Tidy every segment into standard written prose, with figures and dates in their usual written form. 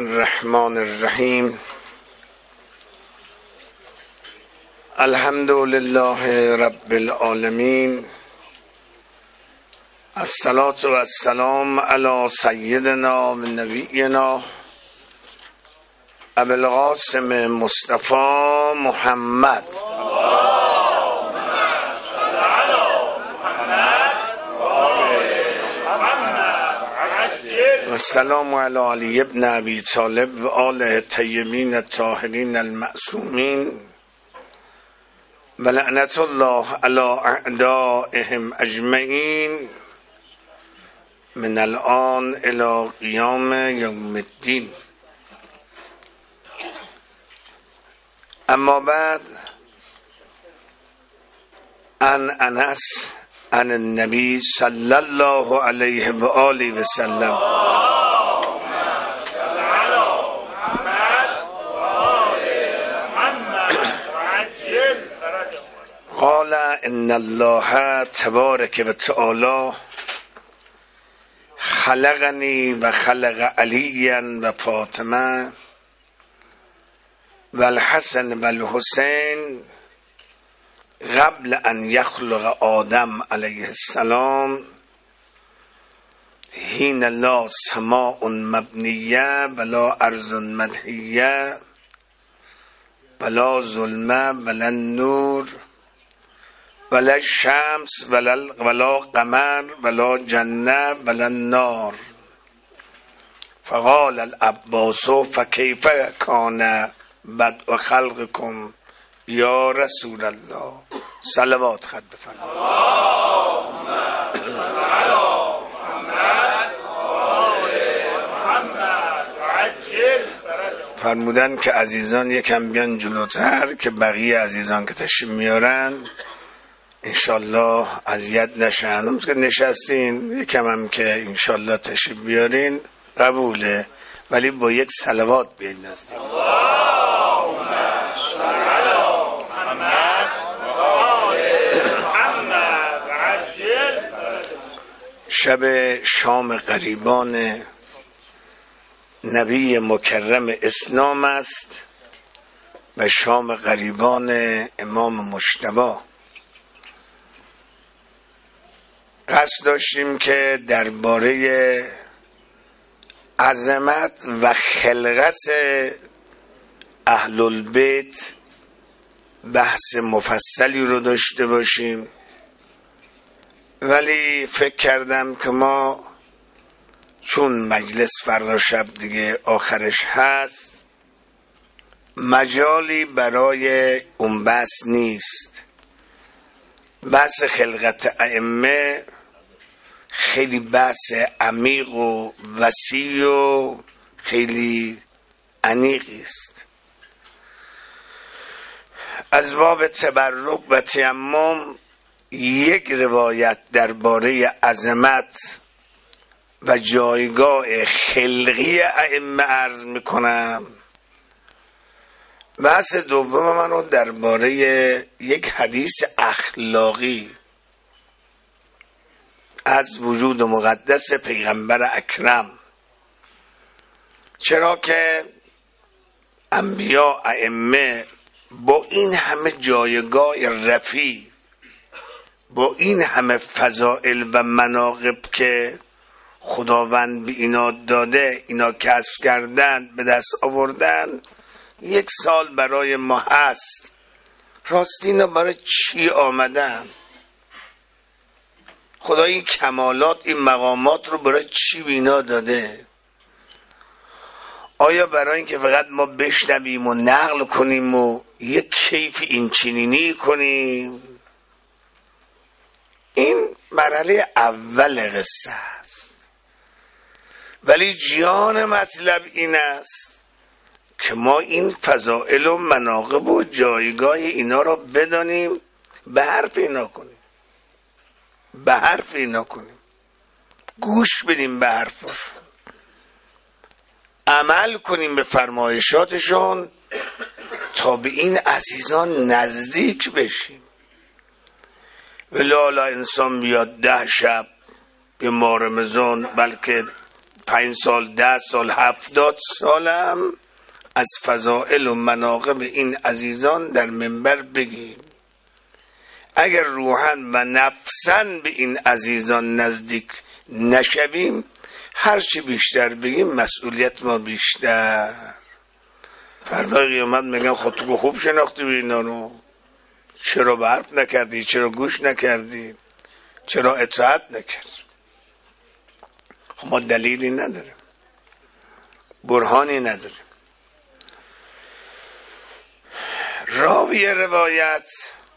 الرحمن الرحیم. الحمد لله رب العالمین. الصلاة و السلام علی سیدنا و نبینا ابی القاسم مصطفی محمد و السلام علی علی ابن ابی طالب و آل الطیبین الطاهرین المعصومین و لعنت الله علی اعدائهم اجمعین من الان الی قیام یوم الدین. اما بعد، عن انس عن النبی صلی الله علیه و آله و سلم قال ان الله تبارک و تعالی خلقنی و خلق علیا و فاطمه و الحسن و الحسین قبل ان یخلق آدم علیه السلام حین لا سماء مبنیه ولا ارض مدحیه ولا ظلمه ولا نور ولا شمس ولا قمر ولا جنه ولا نار. فقال العباس فکیف کان بدء خلقکم یا رسول الله. صلوات خط بفرمایید. فرمودن که عزیزان یکم بیان جلوتر که بقیه عزیزان که تشریف میارن انشالله اذیت نشن. اون که نشستین یکم هم که انشالله تشریف بیارین قبوله، ولی با یک صلوات بیاین نزدیک. شب شام غریبان نبی مکرم اسلام است و شام غریبان امام مجتبی. قصد داشتیم که درباره عظمت و خلقت اهل البیت بحث مفصلی رو داشته باشیم، ولی فکر کردم که ما چون مجلس فردا شب دیگه آخرش هست مجالی برای اون بحث نیست. بحث خلقت ائمه خیلی بحث عمیق و وسیع و خیلی عمیقی است. از باب تبرک و تیمم یک روایت درباره عظمت و جایگاه خلقی ائمه عرض میکنم. بحث دوم من رو درباره یک حدیث اخلاقی از وجود مقدس پیغمبر اکرم، چرا که انبیا ائمه با این همه جایگاه رفیع، با این همه فضائل و مناقب که خداوند به اینا داده، اینا کسب کردن، به دست آوردن، یک سال برای ما هست. راستی اینا برای چی آمدن؟ خدا این کمالات، این مقامات رو برای چی به اینا داده؟ آیا برای اینکه فقط ما بشنویم و نقل کنیم و یک کیف این چنینی کنیم؟ این مرحله اول قصه است، ولی جان مطلب این است که ما این فضائل و مناقب و جایگاه اینا را بدانیم، به حرف اینا کنیم، به حرف اینا کنیم، گوش بدیم به حرفشون، عمل کنیم به فرمایشاتشون تا به این عزیزان نزدیک بشیم. ولی حالا انسان بیاد 10 شب به ماه رمضان، بلکه 5 سال 10 سال 70 سالم از فضائل و مناقب این عزیزان در منبر بگیم. اگر روحاً و نفساً به این عزیزان نزدیک نشویم، هرچی بیشتر بگیم مسئولیت ما بیشتر. فردا قیامت میگن خود تو خوب شناختی به اینا رو، چرا به حرف نکردی، چرا گوش نکردی، چرا اطاعت نکردی؟ ما دلیلی نداریم، برهانی نداریم. راوی روایت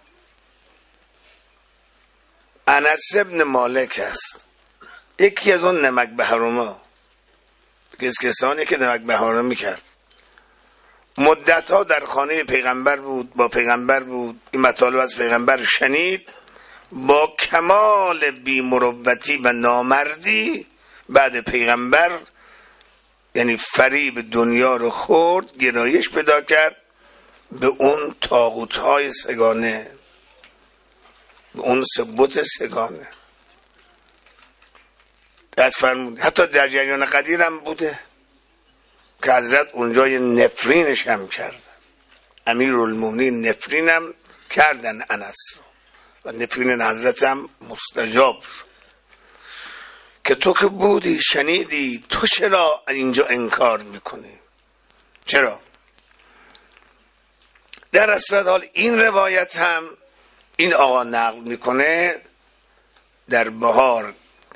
انس ابن مالک است، یکی از اون نمک بهرما، کسانی که نمک بهرما میکرد. مدتها در خانه پیغمبر بود، با پیغمبر بود، این مطالب از پیغمبر شنید. با کمال بی‌مروتی و نامردی بعد پیغمبر، یعنی فریب دنیا رو خورد، گرایش پیدا کرد به اون طاغوت‌های سگانه، به اون بت سگانه. حتی در جریان قدیر هم بوده که حضرت اونجا یه نفرینش هم کردن، امیرالمومنین نفرین هم کردن انس رو و نفرین حضرت هم مستجاب شد که تو که بودی شنیدی، تو چرا اینجا انکار میکنی؟ چرا؟ در اصل حال این روایت هم این آقا نقل میکنه در بهار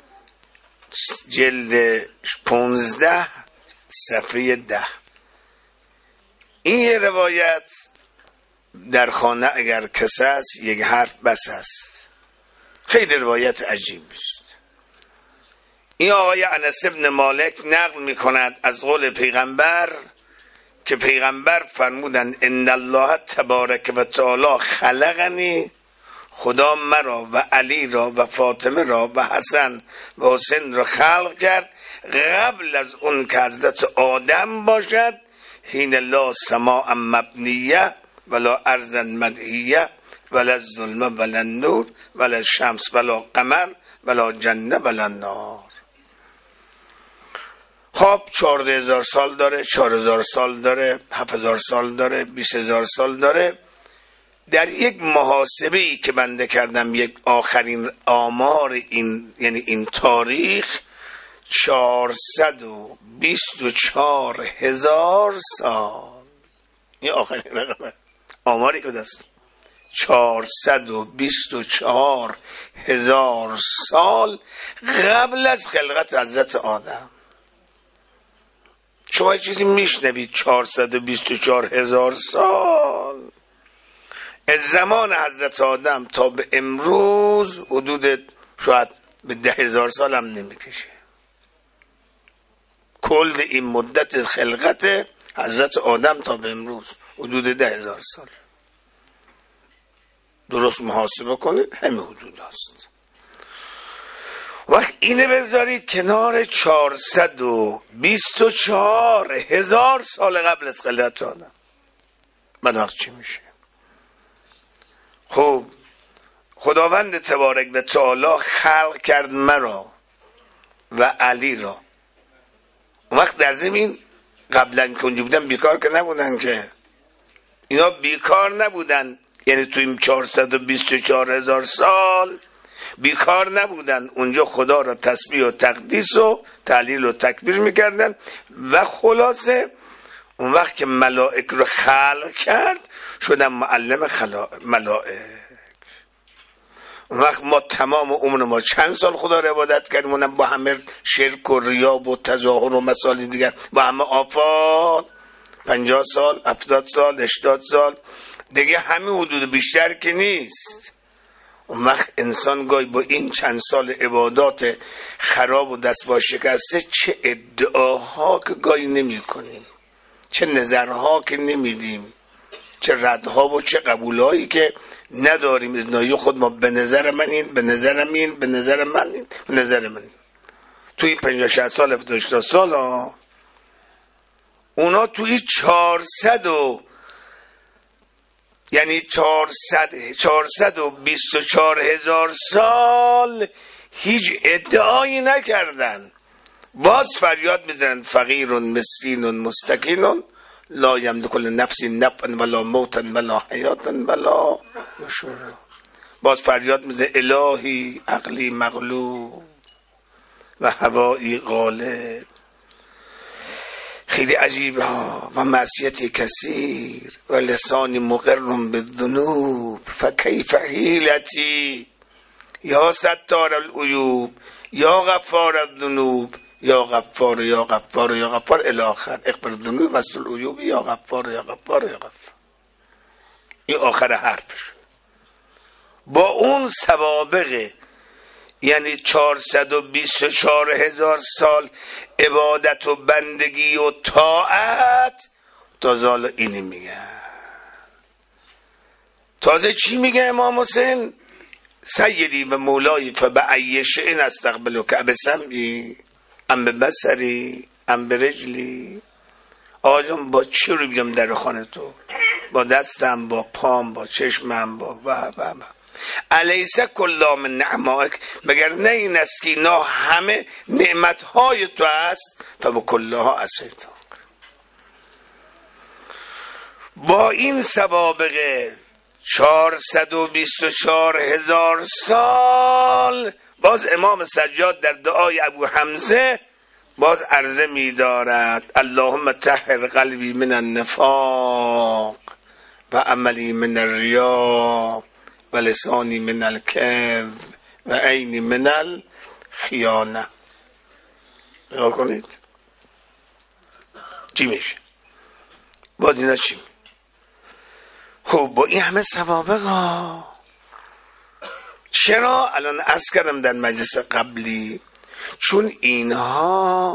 جلد 15 صفحه 10. این یه روایت در خانه اگر کس است یک حرف بس است. خیلی روایت عجیبی است. این آقای انس ابن مالک نقل میکند از قول پیغمبر که پیغمبر فرمودند ان الله تبارک و تعالی خلقنی، خدا مرا و علی را و فاطمه را و حسن و حسین را خلق کرد قبل از اون که حضرت آدم باشد، حین لا سماء مبنیه ولا ارض مدعیه ولا الظلم ولا النور ولا الشمس ولا قمر ولا جنه ولا نار. خب 14,000 سال داره، 4,000 سال داره، 7,000 سال داره، 20,000 سال داره. در یک محاسبه‌ای که بنده کردم، یک آخرین آمار این، یعنی این تاریخ 424,000 سال، این آخرین رقم آماری که دست 424,000 سال قبل از خلقت حضرت آدم. شما چیزی میشنوید 424,000 سال از زمان حضرت آدم تا به امروز حدود شاید به 10,000 سال هم نمیکشه. کل این مدت خلقت حضرت آدم تا به امروز حدود 10,000 سال. درست محاسبه کنید همین حدود هست. وقت اینه بذارید کنار 424,000 سال قبل از خلقت آدم، بعد وقت چی میشه؟ خب خداوند تبارک و تعالی خلق کرد مرا و علی را. اون وقت در زمین قبلا که اونجا بودن بیکار که نبودن، که اینا بیکار نبودن، یعنی تو این 424,000 سال بیکار نبودن. اونجا خدا را تسبیح و تقدیس و تهلیل و تکبیر میکردن و خلاصه اون وقت که ملائک رو خلق کرد شدن معلم ملائک. اون وقت ما تمام عمر ما چند سال خدا رو عبادت کردیم، اونم با همه شرک و ریاب و تظاهر و مسائل دیگر، با همه آفات 50 سال 70 سال 80 سال دیگه، همین حدود، بیشتر که نیست. اون وقت انسان گاهی با این چند سال عبادات خراب و دستبا شکسته چه ادعاها که گاهی نمی کنیم، چه نظرها که نمیدیم، چه ردها و چه قبولهایی که نداریم از ناحیه خود ما. به نظر من این، به نظر این، به نظر من این، به نظر من این. توی 50-60 سال 70 سال اونا توی 424,000 سال هیچ ادعایی نکردن باز فریاد میزنند فقیر مسکین مستکین لا یملک لنفس نفعا ولا موتا ولا حیاتا ولا نشورا. باز فریاد میزنه الهی عقلی مغلوب و هوایی غالب. خیلی عجیبه ها. و معصیتی کثیر و لسانی مقر بالذنوب فکیف حیلتی یا ستار العیوب یا غفار الذنوب یا غفار یا غفار یا غفار الاخر اغفر الذنوب وستر العیوب یا غفار یا غفار یا غفار. این آخر حرفش. با اون سوابقه، یعنی 424,000 سال عبادت و بندگی و طاعت، تازه حالا اینی میگن. تازه چی میگه امام حسین؟ سیدی و مولای فبأی شیء استقبلک ابسمعی ام ببصری ام برجلی. آقا جان با چی رو بیام در خانه تو؟ با دستم، با پام، با چشمم، با و الیس کل من نعمائک، مگر نه این است که اینا همه نعمتهای تو است؟ فبکلها عصیتک. با این سوابقه 424,000 سال باز امام سجاد در دعای ابو حمزه باز عرضه می دارد اللهم طهر قلبی من النفاق و عملی من الریا و لسانی من الکذب و عینی من الخیانه. نگاه کنید چی میشه. باز اینا چی میشه. خب با این همه سوابق ها چرا الان عرض کردم در مجلس قبلی؟ چون اینها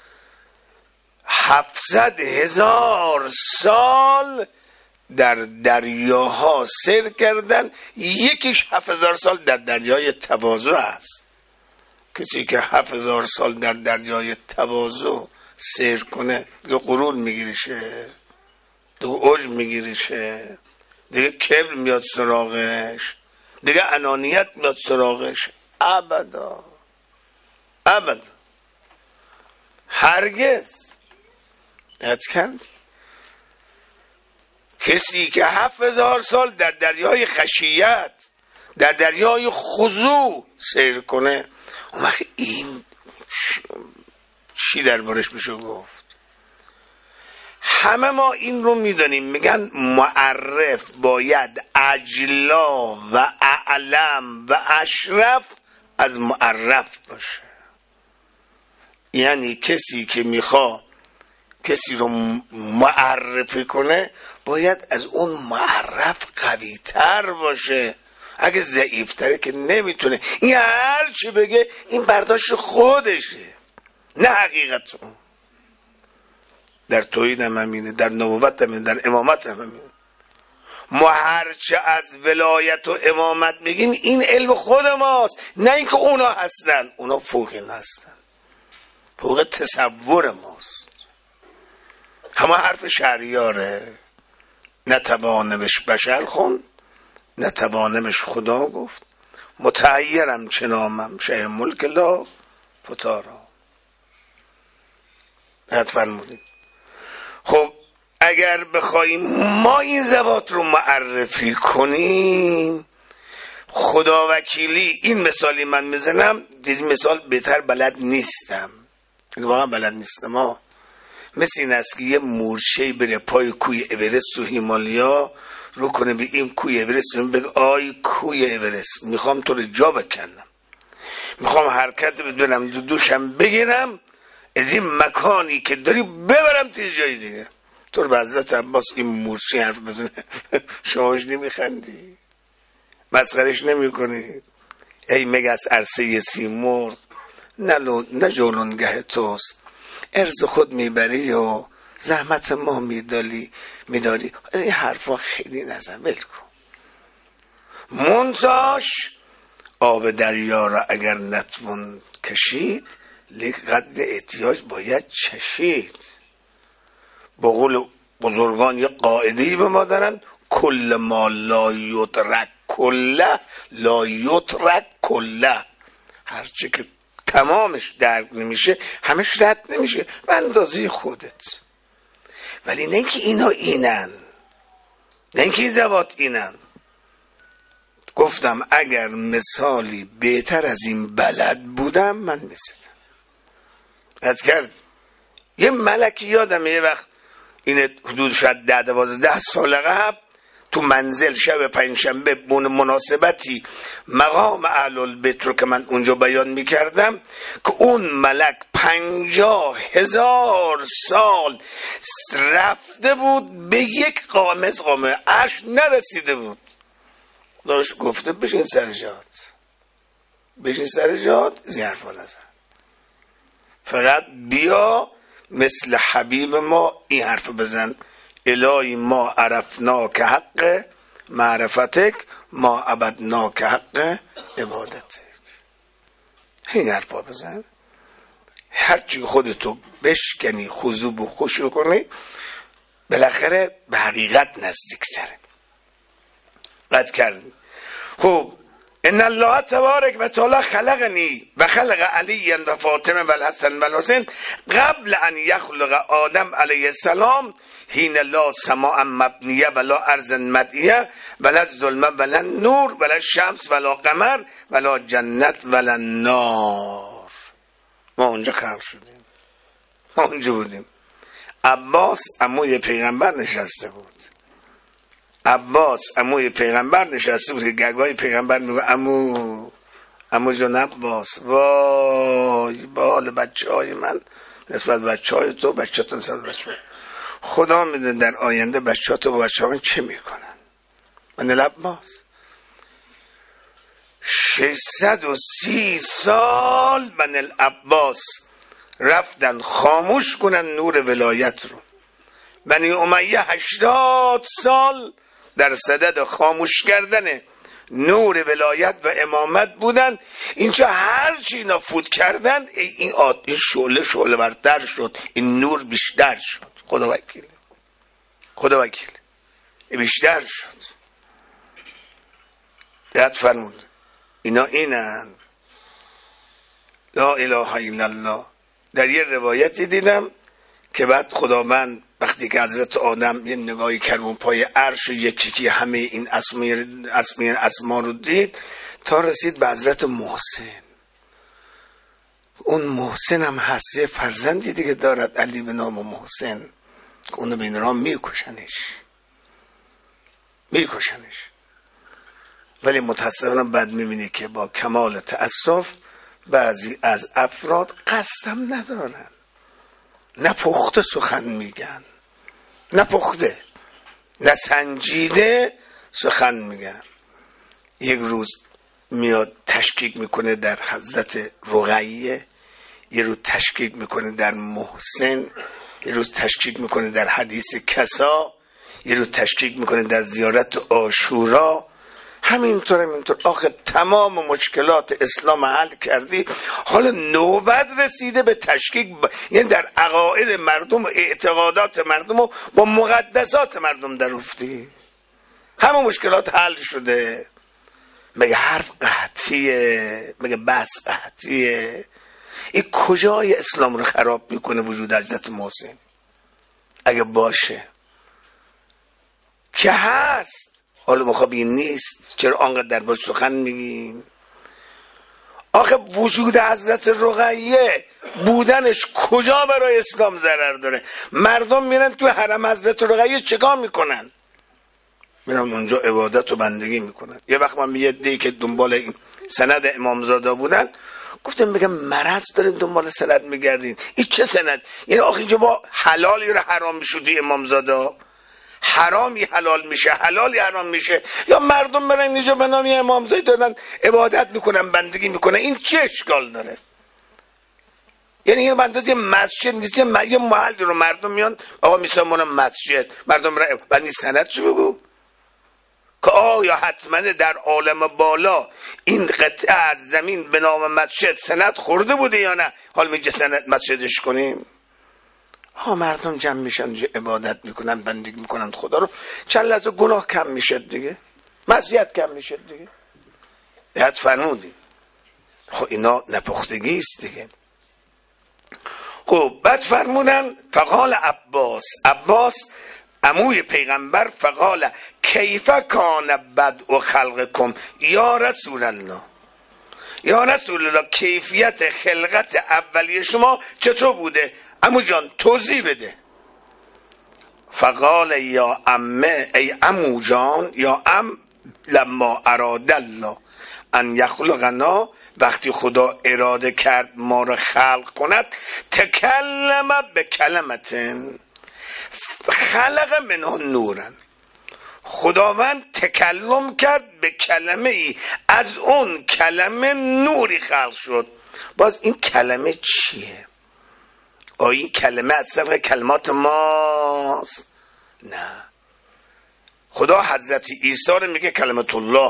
700,000 سال در دریاها سیر کردن، یکیش 7,000 سال در دریای تواضع است. کسی که 7,000 سال در دریای تواضع سیر کنه دیگه غرور میگیرشه، دیگه عجب میگیرشه، دیگه کبر میاد سراغش، دیگه انانیت میاد سراغش. ابدا ابدا هرگز. یاد کرد کسی که 7,000 سال در دریای خشیت، در دریای خضوع سیر کنه، اون وقت این چی دربارش میشه گفت؟ همه ما این رو میدونیم. میگن معرف باید اجلا و اعلم و اشرف از معرف باشه. یعنی کسی که میخواد کسی رو معرفی کنه باید از اون معرف قوی تر باشه. اگه ضعیفتره که نمیتونه. این هر چی بگه این برداشت خودشه، نه حقیقت. در توحید هم همینه، در نبوت هم همینه، در امامت هم همینه. ما هرچه از ولایت و امامت میگیم این علم خود ماست، نه اینکه اونا هستن. اونا فوق این هستن، فوق تصور ماست. همه حرف شهریاره. نتوانمش بشر خون، نتوانمش خدا گفت، متحیرم چنامم شه ملک لا فتارا. حد فرمودید. خب اگر بخوایم ما این ذوات رو معرفی کنیم، خدا وکیلی این مثالی من میزنم، دیدی مثال بهتر بلد نیستم، واقعا بلد نیستم. مثل این است که یه مورچه‌ای بره پای کوی اورست و هیمالیا رو کنه به این کوی اورست بگه آی کوی اورست میخوام تو رو جا بکنم، میخوام حرکت بدونم، دوشم بگیرم، از این مکانی که داری ببرم توی جای دیگه. تو رو به حضرت عباس این مورچه حرف بزنه شماش نمیخندی؟ مسخرش نمی کنی؟ ای مگس عرصه سیمرغ نه جولونگه توست، ارز خود میبری و زحمت ما میداری. این حرفا خیلی نزن، ول کن. منتاش آب دریا را اگر نتوان کشید، لقد احتیاج باید چشید. با قول بزرگان یه قاعده‌ای به ما دارن، کل ما لا یدرک کله لا یترک کله. هرچی که تمامش درک نمیشه، همش رد نمیشه به اندازه خودت. ولی نه اینکه اینا اینن، نه اینکه این زوات اینن. گفتم اگر مثالی بهتر از این بلد بودم من میزدم. از کرد یه ملکی یادم یه وقت این حدود شاید 10-12 سال قبل تو منزل شب پنجشنبه مناسبتی مقام اهل البیت رو که من اونجا بیان میکردم که اون ملک 50,000 سال رفته بود به یک قامه عرش نرسیده بود. داشت گفته بشین سر جات، بشین سر جات، این حرفا نزن، فقط بیا مثل حبیب ما این حرف بزن: الهی ما عرفنا که حق معرفتک، ما عبدنا که حق عبادتک. این حرفا بزن. هرچی خودتو بشکنی، خضوع و خشوع کنی، بالاخره به حقیقت نزدیکتره. قد کردیم. خب ان الله تبارک و تعالی خلقنی و خلق علی و فاطمه و الحسن و الحسین قبل ان یخلق آدم علیه السلام، حین لا سماء مبنیه ولا ارض مدعیه ولا ظلمه ولا نور ولا شمس ولا قمر ولا جنت ولا نار. ما اونجا خلق شدیم، ما اونجا بودیم. عباس عموی پیغمبر نشسته بود. عباس عموی پیغمبر نشسته بود که گگای پیغمبر میگه عمو جان عباس، وای با حال بچه های من نسبت بچه های تو، بچه تو نسبت بچه های خدا میدونه در آینده بچه ها تو با بچه ها من چه میکنن. من عباس 630 سال من العباس رفتن خاموش کنن نور ولایت رو. بنی امیه 80 سال در صدد خاموش کردن نور ولایت و امامت بودن. اینجا هر چی اینا فوت کردن این شعله برتر شد، این نور بیشتر شد. خدا وکیل بیشتر شد. دقت فرمود اینا اینن. لا اله الا الله. در یه روایتی دیدم که بعد خداوند وقتی که حضرت آدم یه نگاهی کرد اون پای عرش و یکی همه این اسما رو دید تا رسید به حضرت محسن. اون محسن هم هست، یه فرزندی دیگه دارد علی به نام محسن که اونو به این راه میکشنش. ولی متاسفانه بعد میبینی که با کمال تأسف بعضی از افراد قصدم ندارن، نپخته سخن میگن، نپخته نسنجیده سخن میگن. یک روز میاد تشکیک میکنه در حضرت رقیه، یه روز تشکیک میکنه در محسن، یه روز تشکیک میکنه در حدیث کسا، یه روز تشکیک میکنه در زیارت عاشورا. همینطور آخه تمام مشکلات اسلام حل کردی، حالا نوبت رسیده به تشکیک یعنی در عقاید مردم و اعتقادات مردم و با مقدسات مردم در افتی. همه مشکلات حل شده. مگه حرف قحطیه؟ مگه بحث قحطیه؟ این کجای اسلام رو خراب میکنه وجود حضرت محسن؟ اگه باشه که هست، حالا مخواب این نیست، چرا آنقدر در باش سخن میگیم؟ آخه وجود حضرت رقیه بودنش کجا برای اسلام ضرر داره؟ مردم میرن تو حرم حضرت رقیه چیکار میکنن؟ میرن اونجا عبادت و بندگی میکنن. یه وقت من یه دی که دنبال این سند امامزاده بودن گفتم بگم مرض دارین دنبال سند میگردین. این چه سند؟ یعنی آخه اینجا با حلالی رو حرام میشودی امامزاده، حرامی حلال میشه، حلالی حرام میشه، یا مردم برن اینجا به نام امامزاده دارن عبادت میکنن بندگی میکنن. این چه اشکال داره؟ یعنی این بندازی مسجد نیست، یه محل رو مردم میان آقا میسامون مسجد، مردم را بندی سند چه بگو که آیا حتما در عالم بالا این قطعه از زمین به نام مسجد سند خورده بوده یا نه؟ حال میگه سند مسجدش کنیم. مردم جمع میشن عبادت میکنن بندگی میکنن خدا رو، چند لحظه گناه کم میشه دیگه، معصیت کم میشه دیگه. دقت فرمودین خب اینا نپختگی است دیگه. خب بعد فرمودن فقال عباس عموی پیغمبر فقال کیف کان بدء خلقکم یا رسول الله، یا رسول الله کیفیت خلقت اولیه شما چطور بوده؟ عمو جان توضیح بده. فقال یا عمه، ای عمو جان، یا عم، لما اراد الله ان یخلقنا، وقتی خدا اراده کرد ما را خلق کند، تکلم به کلمتن خلق منها نورا، خداوند تکلم کرد به کلمه ای، از اون کلمه نوری خلق شد. باز این کلمه چیه؟ آیا این کلمه از طریق کلمات ماست؟ نه، خدا حضرت عیسی رو میگه کلمت الله.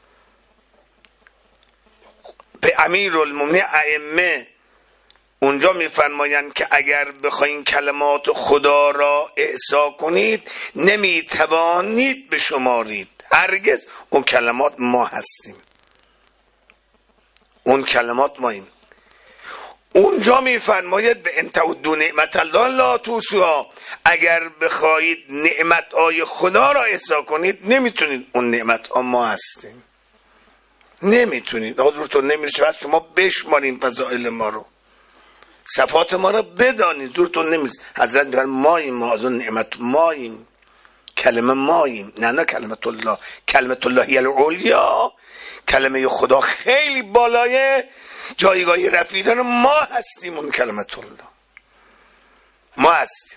به امیرالمومنین ائمه اونجا میفرمایند که اگر بخواین کلمات خدا را احصا کنید نمیتوانید بشمارید، هرگز. اون کلمات ما هستیم، اون کلمات ماییم. اونجا میفرماید به انتعدوا نعمت الله لا تحصوها، اگر بخواهید نعمت های خدا را احصا کنید نمیتونید. اون نعمت ها ما هستیم، نمیتونید. حضورتون نمیشه بس شما بشمارین فضائل ما رو، صفات ما رو بدانید. زورتون نمیشه. حضرت میگن ماییم، ما از اون نعمت ماییم، کلمه ماییم. نه کلمت الله، کلمت الله هی العلیا، کلمه خدا خیلی بالای جایگاهی رفیع داره، ما هستیم اون کلمت الله، ما هستیم.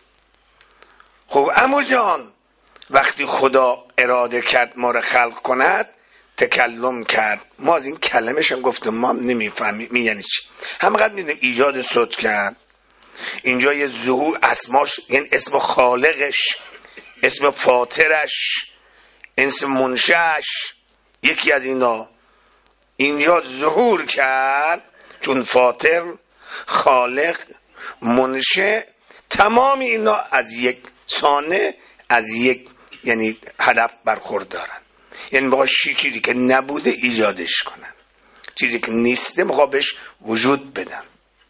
خب عمو جان وقتی خدا اراده کرد ما رو خلق کند تکلم کرد، ما از این کلمش هم گفتم ما هم نمیفهمیم یعنی چی. همقدر میدونیم ایجاد صوت کرد، اینجا یه ظهور اسماش، یعنی اسم خالقش، اسم فاطرش، اسم منشأش، یکی از اینا اینجا ظهور کرد، چون فاطر، خالق، منشأ، تمام اینا از یک سانه، از یک یعنی هدف برخوردارن. یعنی میخواد چیزی که نبوده ایجادش کنن، چیزی که نیسته میخواد بهش وجود بدن.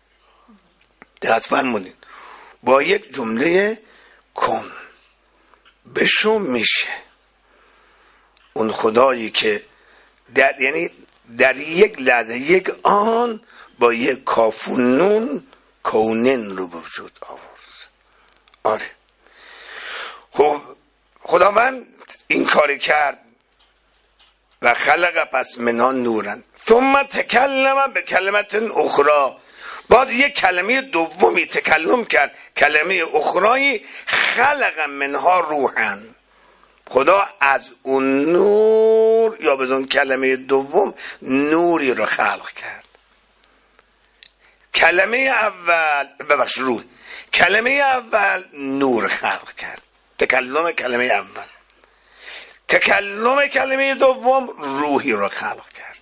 دقت فرمودین با یک جمله کن بشو میشه. اون خدایی که یعنی در یک لحظه، یک آن، با یک کاف و نون کونن رو به وجود آورد. آره خب خداوند این کاری کرد و خلق پس منها نورن ثم تکلم به کلمت اخرى، باز یک کلمه دومی تکلم کرد، کلمه اخرایی، خلق منها روحن، خدا از اون نور یا به اون کلمه دوم نوری رو خلق کرد. کلمه اول روح، کلمه اول نور خلق کرد، تکلم کلمه اول. تکلم کلمه دوم روحی رو خلق کرد،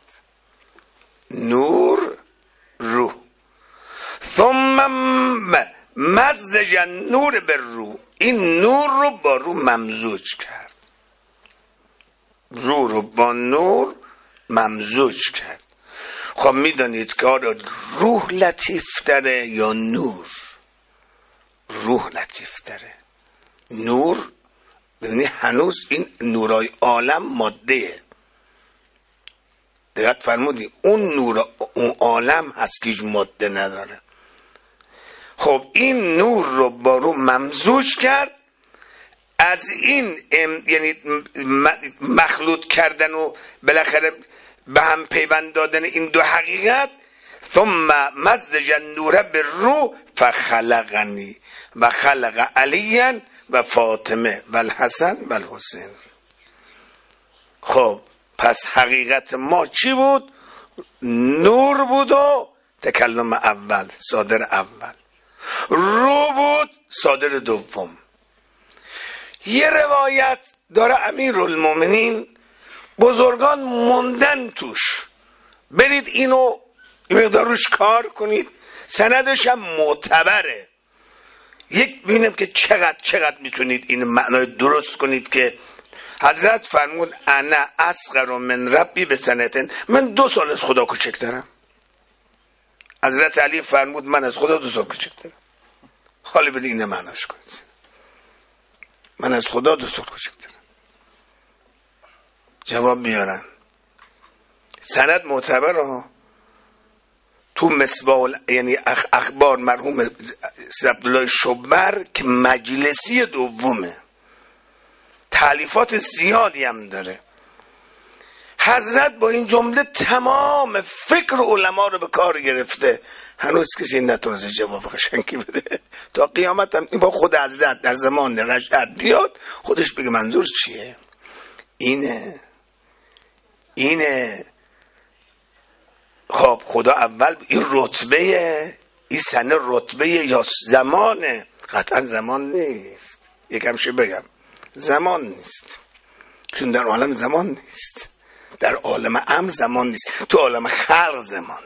نور، روح. ثم مزج نور به روح، این نور رو با روح ممزوج کرد، روح رو با نور ممزوج کرد. خب میدانید که آره روح لطیف تره یا نور؟ روح لطیف تره. نور ببینید هنوز این نورای عالم ماده، دقت فرمودی اون نور اون عالم هست که هیچ ماده نداره. خب این نور رو با رو ممزوج کرد. از این یعنی مخلوط کردن و بالاخره به هم پیوند دادن این دو حقیقت، ثم مزج النور بالروح فخلقنی و خلق علی و فاطمه و الحسن و الحسین. خب پس حقیقت ما چی بود؟ نور بود و تکلم اول، صادر اول، روح بود صادر دوم. یه روایت داره امیرالمومنین بزرگان موندن توش، برید اینو مقدار روش کار کنید، سندش هم معتبره. یک ببینم که چقدر میتونید این معنای درست کنید که حضرت فرمود انا اصغر من ربی به سنتن، من 2 سال از خدا کوچکترم. حضرت علی فرمود من از خدا 2 سال کوچکترم. حالا بدین اینه معناش کنید، من از خدا 2 سال کوچکترم. جواب بیارن سند معتبر ها. تو مصباح یعنی اخبار مرحوم سید عبدالله شبر که مجلسی دومه، تالیفات زیادی هم داره. حضرت با این جمله تمام فکر علما رو به کار گرفته. هنوز کسی نتونسته جواب قشنگی بده. تا قیامت هم این با خود حضرت در زمان رشد بیاد خودش بگه منظور چیه. اینه خب خدا اول این رتبه، این سنه رتبه یا زمانه؟ قطعا زمان نیست. یکم شو بگم زمان نیست، چون در عالم زمان نیست، در عالم امر زمان نیست، تو عالم خلق زمان.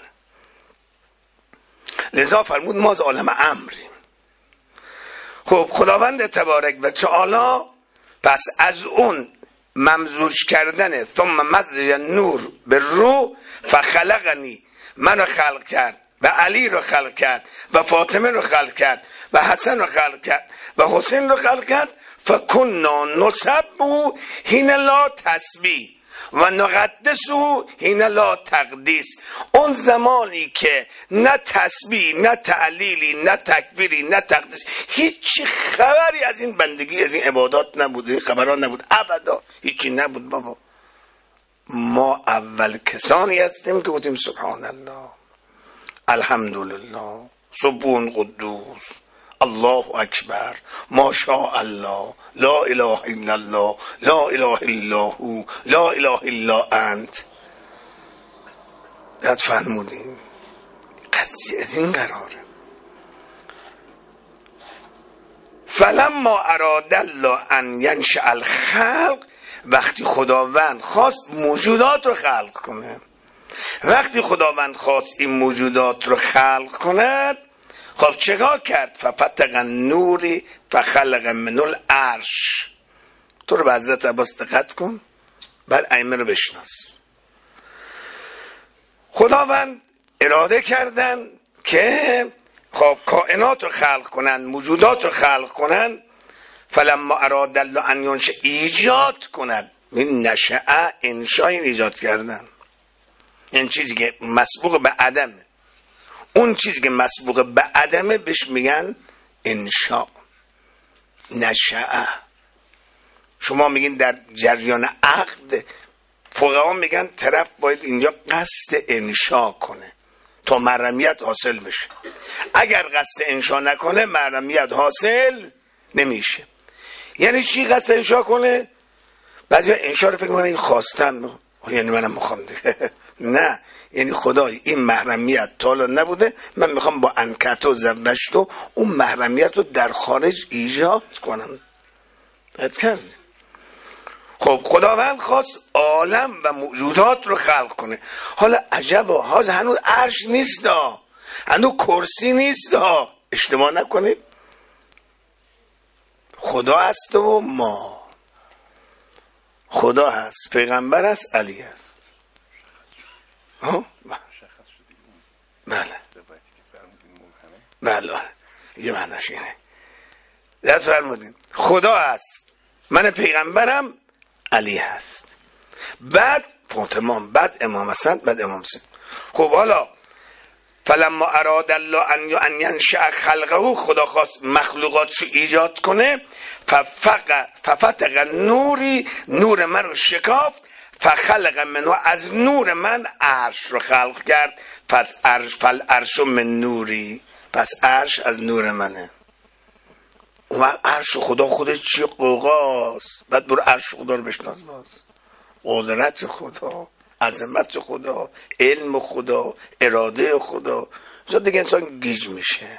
لذا فرمود ما از عالم امریم. خب خداوند تبارک و تعالی پس از اون ممزوج کردن ثم مزج نور به رو فخلقنی، منو خلق کرد و علی رو خلق کرد و فاطمه رو خلق کرد و حسن رو خلق کرد و حسین رو خلق کرد. فکنا نسبه حین لا تسبیح و نقدسه حین لا تقدیس. اون زمانی که نه تسبیح نه تعلیلی نه تکبیری نه تقدیس، هیچی خبری از این بندگی از این عبادات نبود، این خبران نبود، ابدا هیچی نبود. بابا ما اول کسانی هستیم که گفتیم سبحان الله، الحمدلله، سبحان قدوس، الله اکبر، ما شاء الله، لا اله الا الله، لا اله الا هو، لا اله الا انت. داد فرمودیم قضیه از این قراره. فلما اراد الله ان ینشأ الخلق، وقتی خداوند خواست موجودات رو خلق کنه، وقتی خداوند خواست این موجودات رو خلق کند، خب چگاه کرد؟ ففتق النوری فخلق من العرش. تو رو به حضرت عباس دقت کن، بعد ائمه رو بشناس. خداوند اراده کردن که خب کائنات رو خلق کنن، موجودات رو خلق کنن. فلما اراد الله ان ینشأ، ایجاد کند، این نشأ انشاء، ایجاد کردن. این چیزی که مسبوق به عدمه، اون چیزی که مسبوق به عدمه بهش میگن انشاء، نشأ. شما میگین در جریان عقد، فقها میگن طرف باید اینجا قصد انشاء کنه تا محرمیت حاصل بشه. اگر قصد انشاء نکنه محرمیت حاصل نمیشه. یعنی چی قصد انشاء کنه؟ بعضی انشاء رو فکر میکنن این خواستن، یعنی منم میخوام دیگه. نه، یعنی خدای این محرمیت تا حالا نبوده، من میخوام با انکت و زبشت و اون محرمیت رو در خارج ایجاد کنم. حد کرد. خب خداوند خواست عالم و موجودات رو خلق کنه. حالا عجب هاز هنوز عرش نیست، هنوز کرسی نیست، اشتباه نکنید. خدا هست و ما، خدا هست، پیغمبر هست، علی هست. بله یه معناش اینه. در فرمودین خدا هست، من پیغمبرم، علی هست، بعد فاطمه، بعد امام حسن، بعد امام حسین. خب حالا فلما اراد الله ان ینشأ خلقه، خدا خواست مخلوقات رو ایجاد کنه. ففتق نوری، نور من رو شکافت. فخلق منو، از نور من عرش رو خلق کرد. پس فالعرش من نوری، پس عرش از نور منه. اون عرش خدا خودش چی؟ قوقاست. بعد برو عرش خدا رو بشناس، باز قدرت خدا، عظمت خدا، علم خدا، اراده خدا. زود دیگه انسان گیج میشه.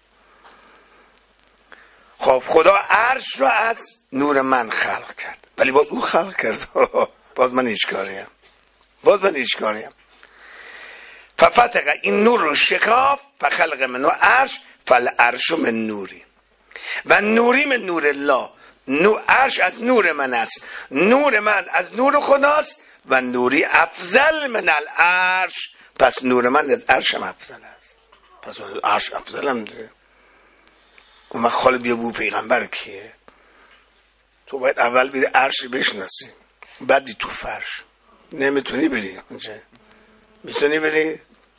خب خدا عرش رو از نور من خلق کرد، ولی باز او خلق کرد. باز من هیچ کاریم. ففتق، این نور رو شکاف. فخلق منو عرش، فالعرش من نوری و نوری من نور الله. عرش از نور من است، نور من از نور خداست. و نوری افضل من العرش، پس نور من از عرشم افضل است. پس عرش افضل هم دیگه. اون خاله بیا بو پیغمبر کیه؟ تو باید اول بری عرش بشناسی، بعدی تو فرش. نمیتونی بری اونجا. میتونی بری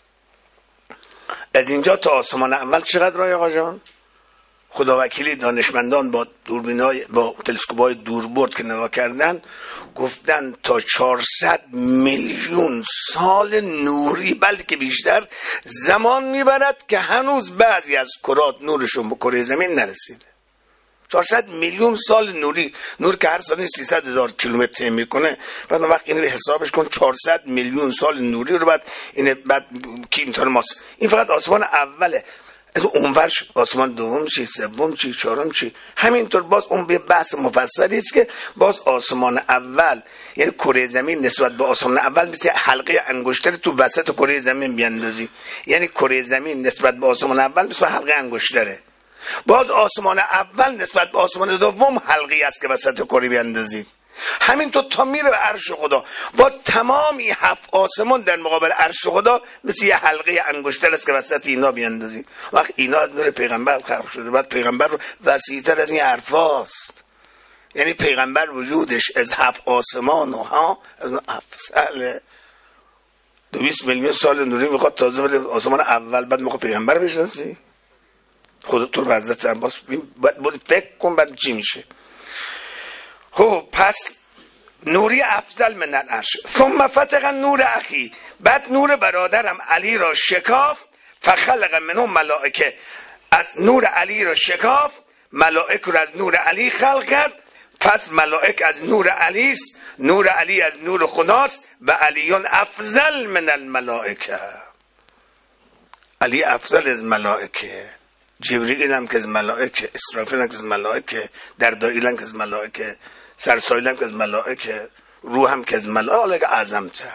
از اینجا تا آسمان اول چقدر راه آقا جان؟ خداوکیلی دانشمندان با دوربینای با تلسکوپ‌های دوربرد که نگاه کردن گفتن تا 400 میلیون سال نوری بلکه بیشتر زمان میبرد که هنوز بعضی از کرات نورشون به کره زمین نرسیده. 400 میلیون سال نوری، نور که هر ثانیه 300,000 کیلومتر طی میکنه. بعد اون وقت اینو حسابش کن، 400 میلیون سال نوری رو بعد کی اینطور ماست. این فقط آسمان اوله. از اونورش آسمان دوم چی، سوم چی، چهارم چی. همینطور باز اون به بحث مفصلی است که باز آسمان اول یعنی کره زمین نسبت به آسمان اول مثل حلقه انگشتر تو وسط کره زمین بیاندازی. یعنی کره زمین نسبت به آسمان اول مثل حلقه انگشتره. باز آسمان اول نسبت به آسمان دوم حلقی است که وسط کره بیاندازید. همینطور تا میره به عرش خدا. باز تمامی 7 آسمان در مقابل عرش خدا مثل یه حلقه انگشتر است که وسط اینا بیاندازید. وقت اینا از نور پیغمبر خلق شده. بعد پیغمبر رو وسیع‌تر از این حرفاست. یعنی پیغمبر وجودش از 7 آسمان و ها از اون 7 200 میلیون سال نوری میخواد تازه بره آسمان اول، بعد میخواد پیغمبر بشناسی. خودت تو حضرت عباس باید فکر کن بعد چی میشه. خب پس نوری افضل من العرش. ثم فتق نور اخی، بعد نور برادرم علی را شکاف. فخلق منه ملائکه، از نور علی را شکاف، ملائک رو از نور علی خلق کرد. پس ملائک از نور علی است، نور علی از نور خداست و علیون افضل من الملائکه. علی افضل از ملائکه. جبرئیل هم که از ملائکه، اسرافیل هم که از ملائکه، دردائیل هم که از ملائکه، سرسایل هم که از ملائکه، روح هم که از ملائکه اعظم‌تر.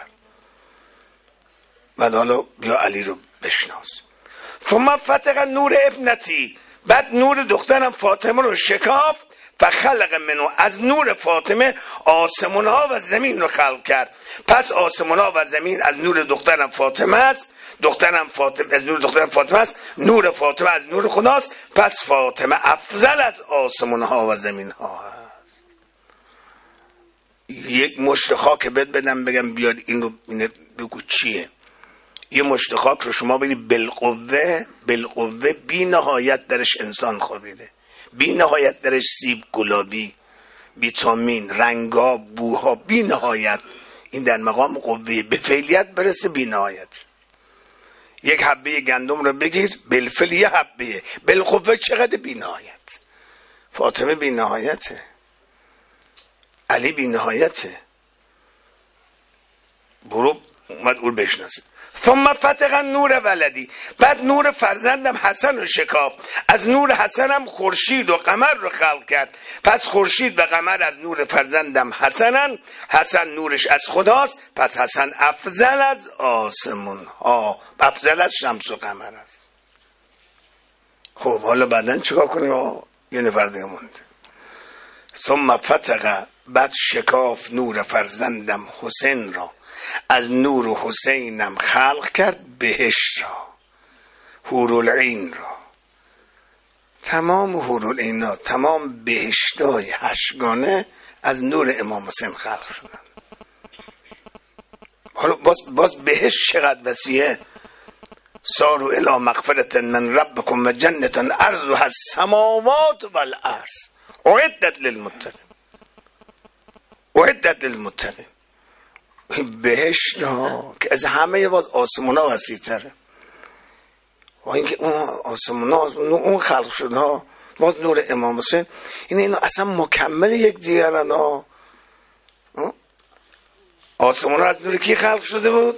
بعد حالا بیا علی رو بشناس. ثم فتق نور ابنتی، بعد نور دخترم فاطمه رو شکاف. فخلق منو، از نور فاطمه آسمان ها و زمین رو خلق کرد. پس آسمان ها و زمین از نور دخترم فاطمه است، دخترم فاطمه از نور دخترم فاطمه است، نور فاطمه از نور خداست. پس فاطمه افضل از آسمان ها و زمین ها است. یک مشت خاک بهت بدم بگم بیاد این رو بگو چیه. یه مشت خاک رو شما ببینید بالقوه بی نهایت درش انسان خوابیده، بی نهایت درش سیب گلابی، ویتامین، رنگا، بوها، بی نهایت. این در مقام قوه به فعلیت برسه بی نهایت. یک حبه گندم رو بگیر بالفعل یه حبه، بالقوه چقدر بی نهایت. فاطمه بی نهایته، علی بی نهایته. برو اومد اون بشناسید. ثم فتق نور ولدی، بعد نور فرزندم حسن رو شکاف. از نور حسنم خورشید و قمر رو خلق کرد. پس خورشید و قمر از نور فرزندم حسنن. حسن نورش از خداست، پس حسن افضل از آسمون ها، افضل از شمس و قمر است. خب حالا بعدن چیکار کنیم؟ یه نفر دیگه مونده. ثم فتق، بعد شکاف نور فرزندم حسین را. از نور حسینم خلق کرد بهشت را، حورالعین را. تمام حورالعینا، تمام بهشتای 8گانه از نور امام حسین خلق شدن. حالا باز بهشت چقدر وسیعه. ساروا الی مغفرة من ربکم و جنة عرضها السماوات والارض اعدت للمتقین. اعدت للمتقین. بهشت که از همه باز آسمان ها وسیع تره. و اینکه اون آسمان ها اون خلق شده ها، باز نور امام حسین، اینو اصلا مکمل یک دیگرن ها. آسمان ها از نور کی خلق شده بود؟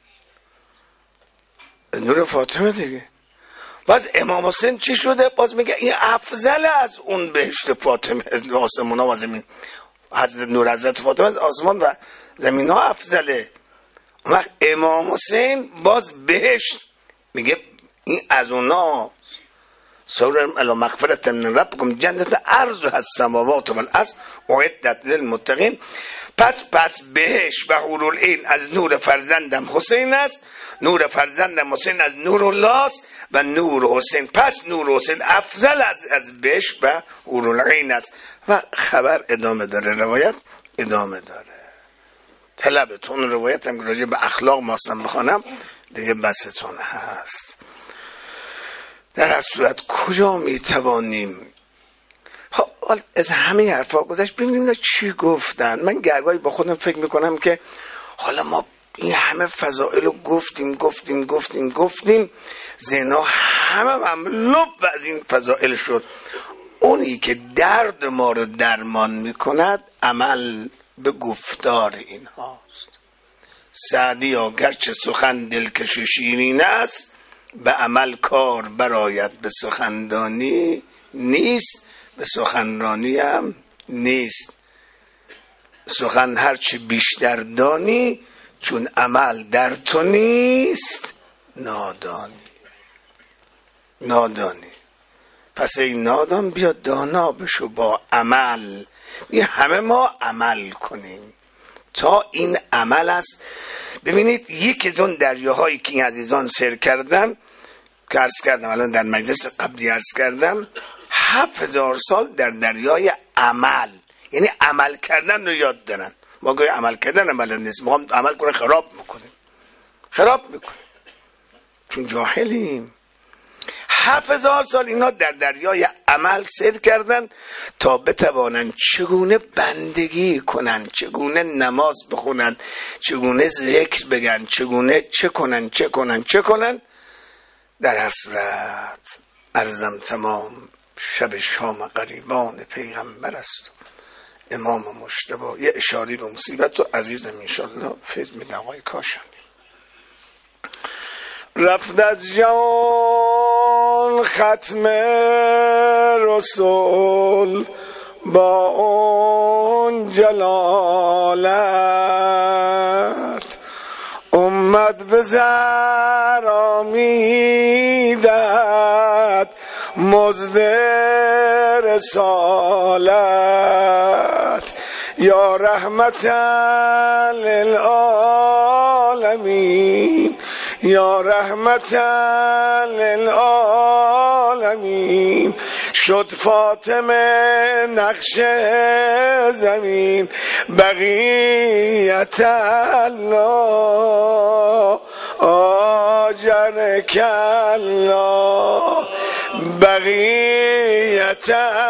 از نور فاطمه دیگه. باز امام حسین چی شده؟ باز میگه این افضل از اون بهشت فاطمه، از آسمان ها و زمین. حضرت نور حضرت فاطمه از آسمان و زمین ها افضله. وقت امام حسین باز بهشت میگه این از اونا. سورم الی مغفرة من ربکم جنت عرضها السماوات والارض اعدت للمتقین. پس بهش و حورالعین از نور فرزندم حسین است، نور فرزندم حسین از نور الله است و نور حسین، پس نور حسین افضل از بهش و حورالعین است. و خبر ادامه داره، روایت ادامه داره. طلبتون روایت هم راجع به اخلاق ماستم بخوانم دیگه بستون هست. در هر صورت کجا میتوانیم از همه حرفا گذشت ببینیم چی گفتن. من گرگاهی با خودم فکر میکنم که حالا ما این همه فضائل رو گفتیم زنا همه مملو از این فضائل شد. اونی که درد ما رو درمان میکند عمل به گفتار این هاست. سعدی گرچه سخن دلکش شیرین است، به عمل کار برآید به سخندانی نیست، به سخنرانی هم نیست. سخن هرچی بیشتر دانی، چون عمل در تو نیست نادانی. پس ای نادان بیا دانا بشو با عمل. بیا همه ما عمل کنیم تا این عمل است. ببینید یکی از اون دریاهایی که این عزیزان سر کردن که عرض کردم الان در مجلس قبلی عرض کردم 7000 سال در دریای عمل، یعنی عمل کردن رو یاد دارن. ما گویا عمل کردن بلد نیست، ما هم عمل کنه خراب میکنیم چون جاهلیم. 7000 سال اینا در دریای عمل سیر کردن تا بتوانند چگونه بندگی کنند، چگونه نماز بخونند، چگونه ذکر بگن، چگونه چه کنند. در هر صورت عرضم تمام. شب شام غریبان پیغمبر است و امام مجتبی. یه اشاره به مصیبت و عزیزم انشالله فیض میدن آقای کاشانی. رفت از جان ختم رسول با اون جلالت، امت به زر آمیدت مزد رسالت. یا رحمتا للعالمین، یا رحمتا للعالمین. شد فاطمه نقش زمین، بقیت الله آجرک الله، بقیت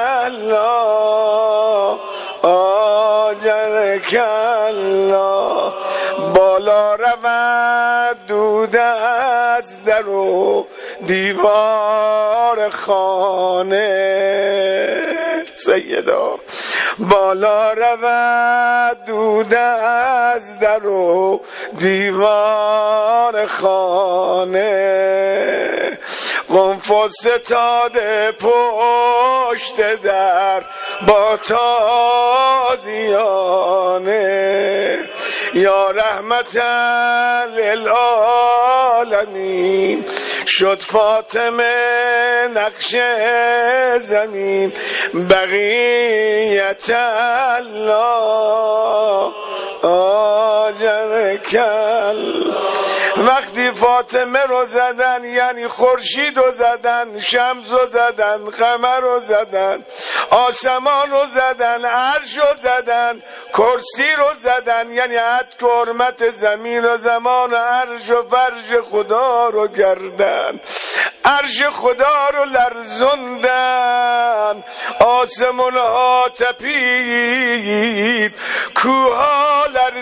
الله آجرک الله. بالا رود دود از در و دیوار خانه سیدا، بالا رود دود از در و دیوار خانه. قنفذ ستاده پشت در با تازیانه. یا رحمتا للعالمین، شد فاطمه نقش زمین، بقیت الله آجرک الله. وقتی فاطمه رو زدن یعنی خورشید رو زدن، شمس رو زدن، قمر رو زدن، آسمان رو زدن، عرش رو زدن، کرسی رو زدن، یعنی حد که حرمت زمین و زمان و عرش و فرش خدا رو کردن. عرش خدا رو لرزوندن، آسمان ها تپید، کوها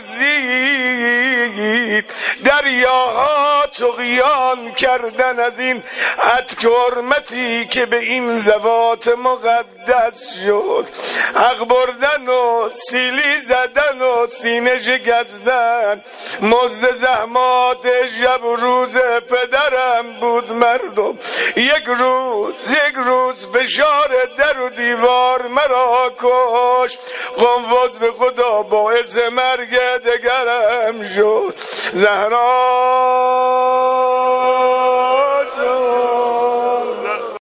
لرزید، دریاها طغیان کردن از این عتق حرمتی که به این ذوات مقدس شد. حق بردن و سیلی زدن و سینه شکستن، مزد زحمات شب روز پدرم بود مردم. یک روز فشار در و دیوار مرا کش، قنفذ به خدا باعث مرگ دگرم شد. زهرا